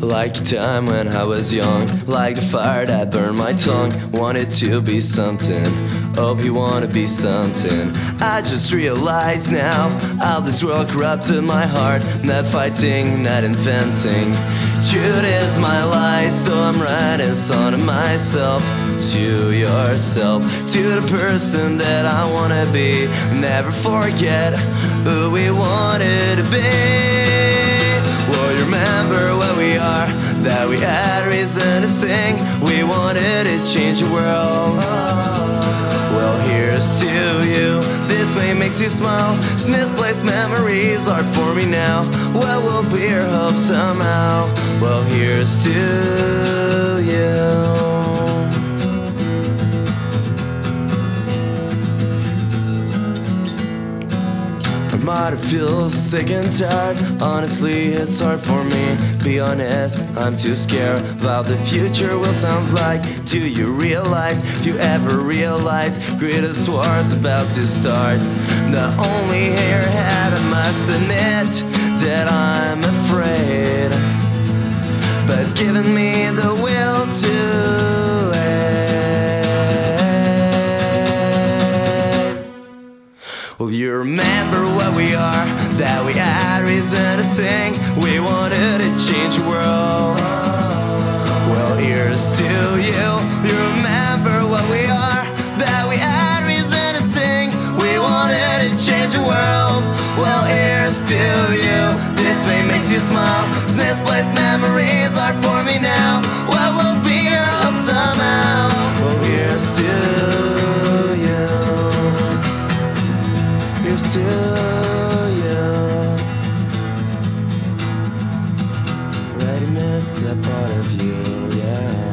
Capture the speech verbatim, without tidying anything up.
Like a time when I was young, like the fire that burned my tongue. Wanted to be something, hope you wanna be something. I just realized now how this world corrupted my heart. Not fighting, not inventing. Truth is my life, so I'm writing song to myself. To yourself, to the person that I wanna be. Never forget who we wanted to be. Well, you remember what we are, that we had reason to sing. We wanted to change the world. Well, here's to you. This may makes you smile. Some misplaced memories are for me now. What will be your hope somehow? Well, here's to you. I feel sick and tired. Honestly, it's hard for me. Be honest, I'm too scared about the future will sounds like. Do you realize, if you ever realize, greatest war's about to start? Not only here had I must admit that I'm afraid, but it's given me the will to act. Well, you remember what we are, that we had reason to sing. We wanted to change the world. Well, here's to you. You remember what we are, that we had reason to sing. We wanted to change the world. Well, here's to you. This may makes you smile. Some misplaced memories are for me now. What will be your hope somehow? Well, here's to you. Here's to you. Already missed that part of you, yeah.